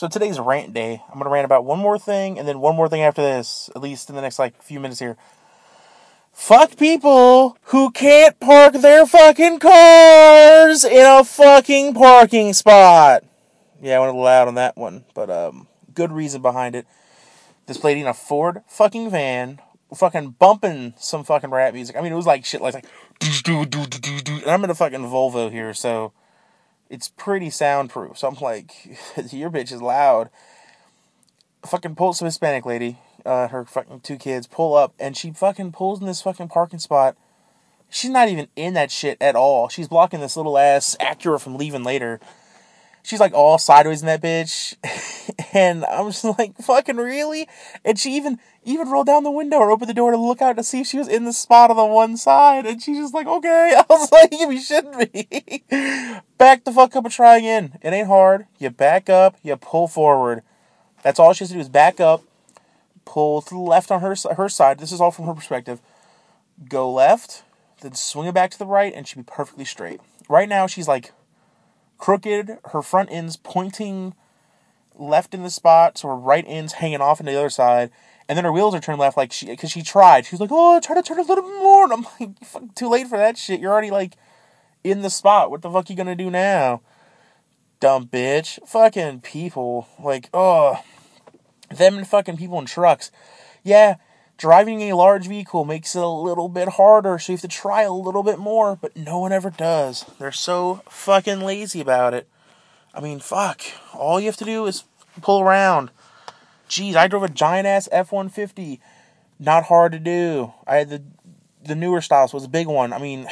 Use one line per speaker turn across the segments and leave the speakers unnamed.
So today's rant day. I'm going to rant about one more thing, and then one more thing after this, at least in the next, few minutes here. Fuck people who can't park their fucking cars in a fucking parking spot. Yeah, I went a little loud on that one, but, good reason behind it. This lady in a Ford fucking van, fucking bumping some fucking rap music. I mean, it was like shit, and I'm in a fucking Volvo here, so it's pretty soundproof. So I'm like, your bitch is loud. Fucking pulls some Hispanic lady, her fucking 2 kids, pull up, and she fucking pulls in this fucking parking spot. She's not even in that shit at all. She's blocking this little ass Acura from leaving later. She's like all sideways in that bitch. And I'm just like, fucking really? And she even rolled down the window or opened the door to look out to see if she was in the spot on the one side. And she's just like, okay. I was like, you be shitting me. Back the fuck up and try again. It ain't hard. You back up, you pull forward. That's all she has to do is back up, pull to the left on her side. This is all from her perspective. Go left, then swing it back to the right, and she'll be perfectly straight. Right now, she's like crooked. Her front end's pointing left in the spot, so her right end's hanging off into the other side. And then her wheels are turned left, because she tried. She was like, oh, try to turn a little bit more. And I'm like, fuck, too late for that shit. You're already, in the spot. What the fuck you gonna do now? Dumb bitch. Fucking people. Them and fucking people in trucks. Yeah, driving a large vehicle makes it a little bit harder, so you have to try a little bit more, but no one ever does. They're so fucking lazy about it. I mean, fuck. All you have to do is pull around. Jeez, I drove a giant-ass F-150. Not hard to do. I had the newer style, so it was a big one. I mean,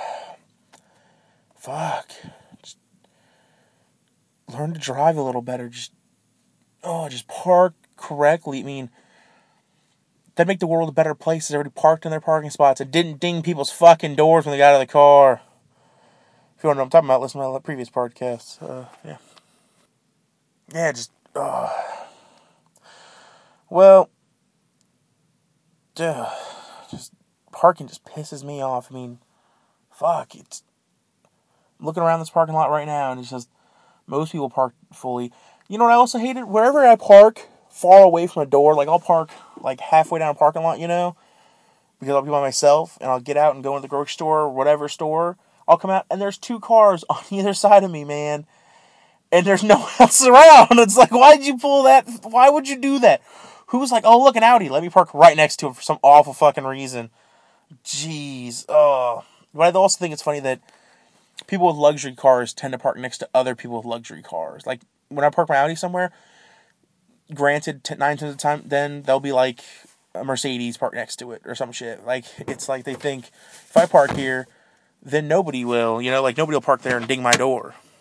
fuck. Just learn to drive a little better. Just park correctly. I mean, that'd make the world a better place if everybody parked in their parking spots and didn't ding people's fucking doors when they got out of the car. If you want to know what I'm talking about, listen to my previous podcasts. Yeah. Yeah, well, just parking just pisses me off. I mean, fuck, I'm looking around this parking lot right now, and it's just, most people park fully. You know what I also hated? Wherever I park far away from a door, I'll park, halfway down a parking lot, because I'll be by myself, and I'll get out and go into the grocery store, or whatever store. I'll come out, and there's 2 cars on either side of me, man. And there's no one else around. It's like, why did you pull that? Why would you do that? Who's like, oh, look, an Audi. Let me park right next to it for some awful fucking reason. Jeez. Oh. But I also think it's funny that people with luxury cars tend to park next to other people with luxury cars. Like, when I park my Audi somewhere, granted, 9 times of the time, then there'll be, a Mercedes parked next to it or some shit. It's like they think, if I park here, then nobody will. Nobody will park there and ding my door.